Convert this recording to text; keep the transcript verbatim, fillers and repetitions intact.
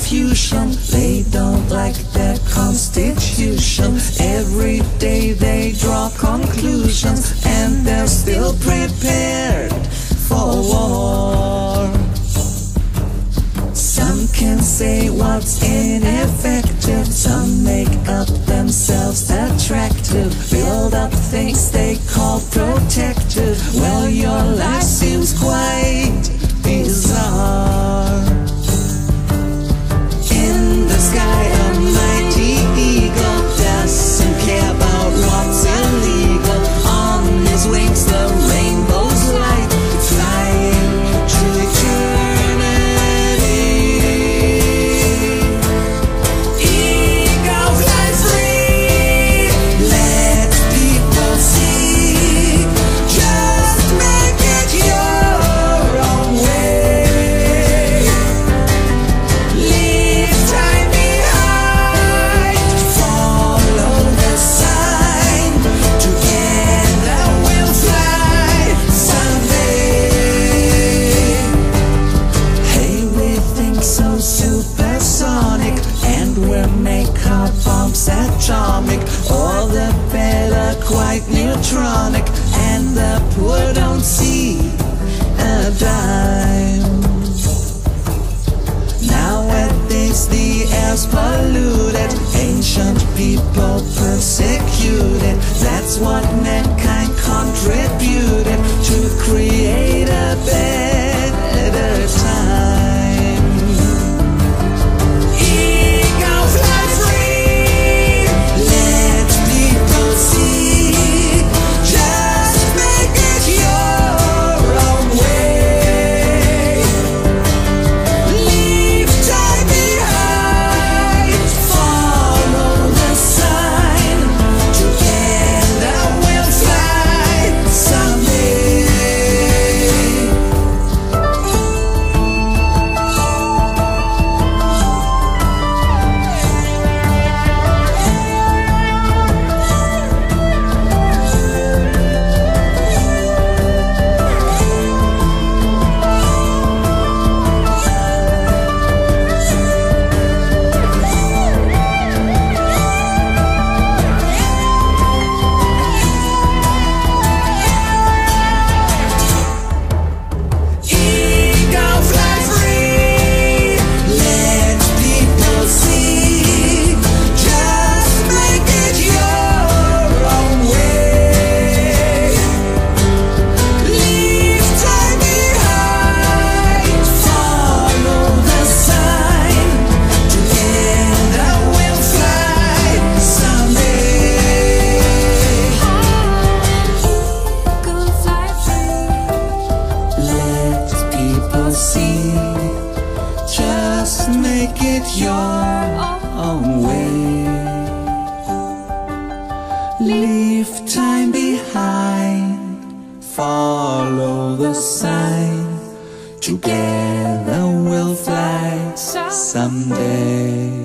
confusion. They don't like their constitution. Every day they draw conclusions, and they're still prepared for war. Some can say what's ineffective, some make up themselves attractive, build up things they call protective. Well, your life seems quite bizarre. In the sky a mighty eagle doesn't care about what's illegal. On his wings the rainbow's light, flying to eternity. Eagle fly free, let people see. Just make it your own way. Leave time behind, follow the sign. Together we'll fly someday. Hey, we think so supersonic, and we'll make our bombs atomic. All the better, quite neutronic, and the poor don't see a dime. Nowadays the air's polluted, ancient people persecuted. That's what mankind contributed to create a better time. Eagle fly free, let people see. Just make it your own way. Leave time behind, follow the sign. Together we'll fly someday. Eagle fly free, let people see. Just make it your own way. Leave time behind, follow the sign. Together we'll fly someday. Eagle fly free, let people see. Just make it your own way. Leave time behind, follow the sign. Together we'll fly someday.